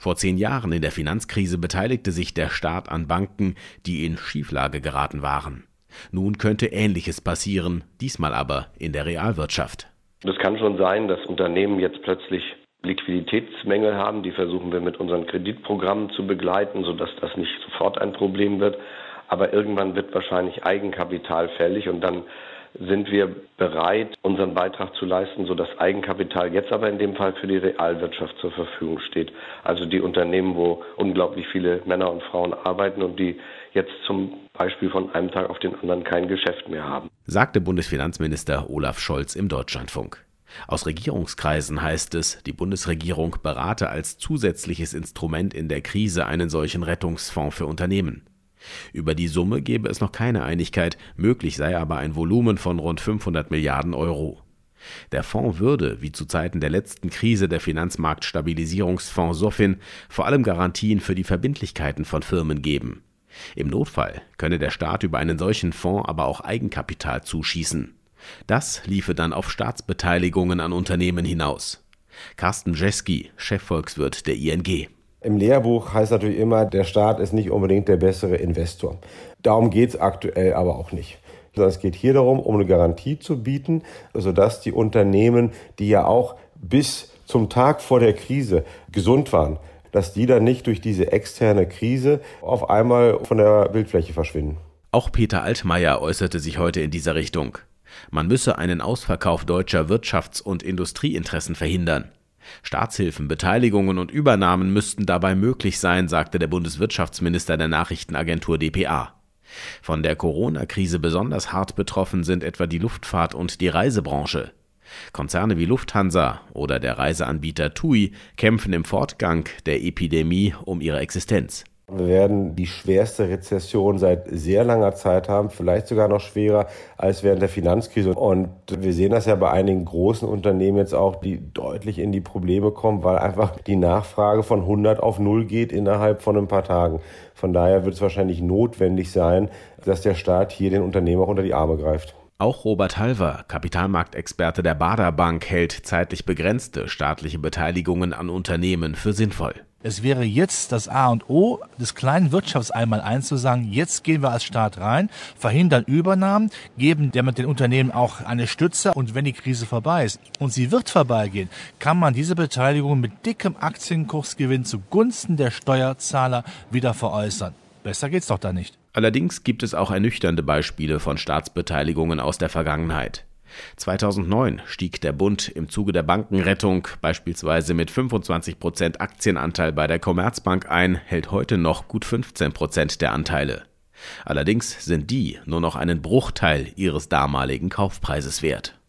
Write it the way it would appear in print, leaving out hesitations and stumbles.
Vor 10 Jahren in der Finanzkrise beteiligte sich der Staat an Banken, die in Schieflage geraten waren. Nun könnte Ähnliches passieren, diesmal aber in der Realwirtschaft. Es kann schon sein, dass Unternehmen jetzt plötzlich Liquiditätsmängel haben. Die versuchen wir mit unseren Kreditprogrammen zu begleiten, sodass das nicht sofort ein Problem wird. Aber irgendwann wird wahrscheinlich Eigenkapital fällig und dann sind wir bereit, unseren Beitrag zu leisten, sodass Eigenkapital jetzt aber in dem Fall für die Realwirtschaft zur Verfügung steht. Also die Unternehmen, wo unglaublich viele Männer und Frauen arbeiten und die jetzt zum Beispiel von einem Tag auf den anderen kein Geschäft mehr haben. Sagte Bundesfinanzminister Olaf Scholz im Deutschlandfunk. Aus Regierungskreisen heißt es, die Bundesregierung berate als zusätzliches Instrument in der Krise einen solchen Rettungsfonds für Unternehmen. Über die Summe gebe es noch keine Einigkeit, möglich sei aber ein Volumen von rund 500 Milliarden Euro. Der Fonds würde, wie zu Zeiten der letzten Krise der Finanzmarktstabilisierungsfonds SOFIN, vor allem Garantien für die Verbindlichkeiten von Firmen geben. Im Notfall könne der Staat über einen solchen Fonds aber auch Eigenkapital zuschießen. Das liefe dann auf Staatsbeteiligungen an Unternehmen hinaus. Carsten Jeski, Chefvolkswirt der ING. Im Lehrbuch heißt natürlich immer, der Staat ist nicht unbedingt der bessere Investor. Darum geht es aktuell aber auch nicht. Sondern es geht hier darum, um eine Garantie zu bieten, sodass die Unternehmen, die ja auch bis zum Tag vor der Krise gesund waren, dass die dann nicht durch diese externe Krise auf einmal von der Bildfläche verschwinden. Auch Peter Altmaier äußerte sich heute in dieser Richtung. Man müsse einen Ausverkauf deutscher Wirtschafts- und Industrieinteressen verhindern. Staatshilfen, Beteiligungen und Übernahmen müssten dabei möglich sein, sagte der Bundeswirtschaftsminister der Nachrichtenagentur dpa. Von der Corona-Krise besonders hart betroffen sind etwa die Luftfahrt und die Reisebranche. Konzerne wie Lufthansa oder der Reiseanbieter TUI kämpfen im Fortgang der Epidemie um ihre Existenz. Wir werden die schwerste Rezession seit sehr langer Zeit haben, vielleicht sogar noch schwerer als während der Finanzkrise. Und wir sehen das ja bei einigen großen Unternehmen jetzt auch, die deutlich in die Probleme kommen, weil einfach die Nachfrage von 100 auf 0 geht innerhalb von ein paar Tagen. Von daher wird es wahrscheinlich notwendig sein, dass der Staat hier den Unternehmen auch unter die Arme greift. Auch Robert Halver, Kapitalmarktexperte der Baader Bank, hält zeitlich begrenzte staatliche Beteiligungen an Unternehmen für sinnvoll. Es wäre jetzt das A und O des kleinen Wirtschaftseinmaleins zu sagen, jetzt gehen wir als Staat rein, verhindern Übernahmen, geben damit den Unternehmen auch eine Stütze und wenn die Krise vorbei ist und sie wird vorbeigehen, kann man diese Beteiligung mit dickem Aktienkursgewinn zugunsten der Steuerzahler wieder veräußern. Besser geht's doch da nicht. Allerdings gibt es auch ernüchternde Beispiele von Staatsbeteiligungen aus der Vergangenheit. 2009 stieg der Bund im Zuge der Bankenrettung beispielsweise mit 25% Aktienanteil bei der Commerzbank ein, hält heute noch gut 15% der Anteile. Allerdings sind die nur noch einen Bruchteil ihres damaligen Kaufpreises wert.